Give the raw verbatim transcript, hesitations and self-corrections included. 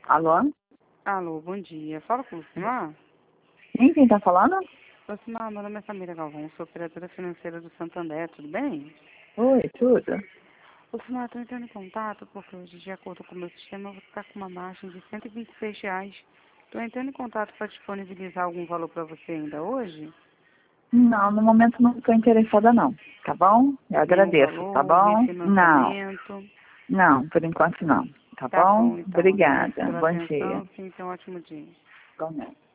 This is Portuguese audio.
Alô? Alô, bom dia. Fala com o Lucimar. Sim, quem tá falando? Lucimar, meu nome é Samira Galvão, sou operadora financeira do Santander, tudo bem? Oi, tudo? Lucimar, estou entrando em contato porque hoje, de acordo com o meu sistema, eu vou ficar com uma margem de cento e vinte e seis reais. Estou entrando em contato para disponibilizar algum valor para você ainda hoje? Não, no momento não estou interessada não, tá bom? Eu Nenhum agradeço, tá valor, bom? Não, refinanciamento? não, por enquanto não, tá Tá bom? bom, então. Agradeço Obrigada, pela bom dia. atenção. Sim, tenha um ótimo dia. Igualmente.